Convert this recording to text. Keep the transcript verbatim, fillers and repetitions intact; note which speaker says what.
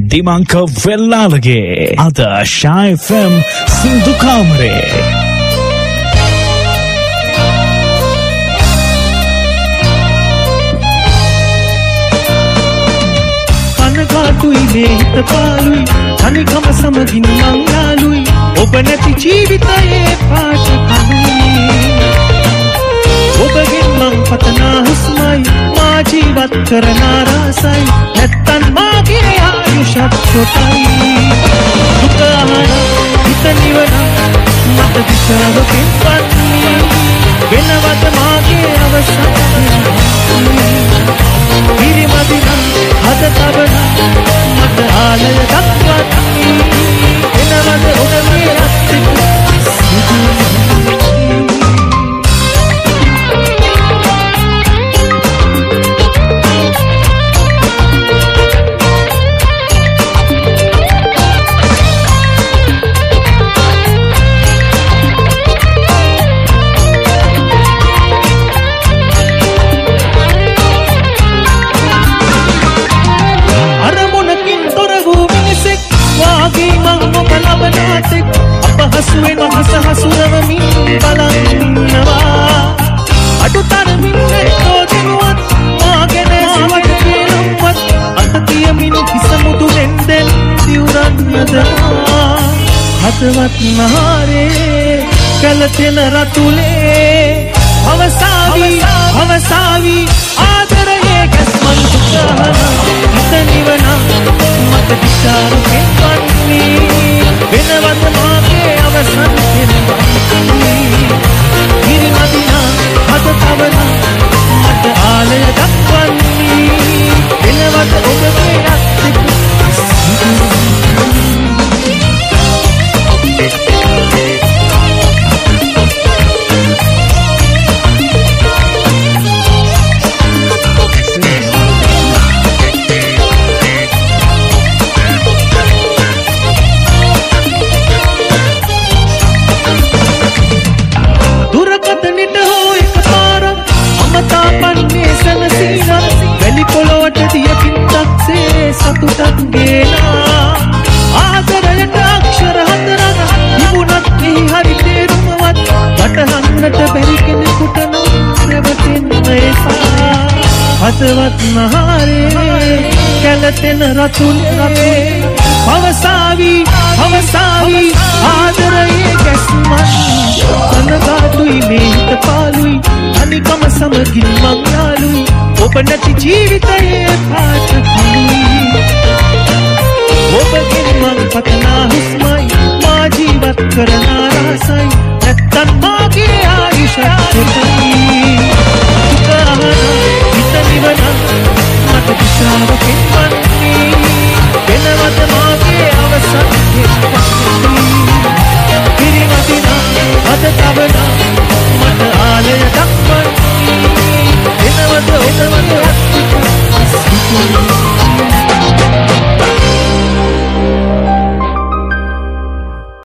Speaker 1: දිමංක වෙල්ලාලගේ අද ෂා F M සින්දු කාමරේ.
Speaker 2: කනගාටුයි මේ හිත පාළුයි තනිකම සමගින් මං යාළුයි ඔබ නැති ජීවිතයේ පාට කනුයි ඔබගෙන් මං පතනා හුස්මයි මා ජීවත් කරන රසයි නැත්තන් මාගේ ආයුෂත් කොටයි දුක අහන හිත නිවන මට දිශාවකින් වන්නේ වෙනවද මාගේ අවසන් පිරිමදින හද තබන මට ආලය දක්වන්නේ වෙනවද ඔබගේ රස්තික අපහසුවෙන් මහස හසුරවමින් බලන්නවා අඩුතරමින් නැත්තෝ දෙනුවත් මාගෙන ආවට කියනවත් අත තියමින් හිස මුදුනෙන් දෙන් දිවුරන්නදවා හදවත් නහරේ කැලතෙන රතුලේ අවසාවි අවසාවි ආදරයේ ගැස්මන් දුකහන හිත නිවන මට දිශාවකින් වන්නේ වෙනවද මාගේ අවසන් කෙනෙක් ඉරිමදිනා හද තවන මට ආලය දක්වන්නේ වෙනවද ඔබගේ අත්තික සතුටක් ගේනා ආදරයට අක්ෂර හතරක් තිබුණත් එහි හරි තේරුමවත් වටහන්නට බැරි කෙනෙකුට නම් රැවටෙන්න එපා හදවත් නහරේ කැලතෙන රතුලේ අවසාවි අවසාවි ආදරයේ ගැස්මන් කනගාටුයි මේ හිත පාළුයි අනිකම සමගින් මං යාළුයි ඔබ නැති ජීවිතයේ පාට කනුයි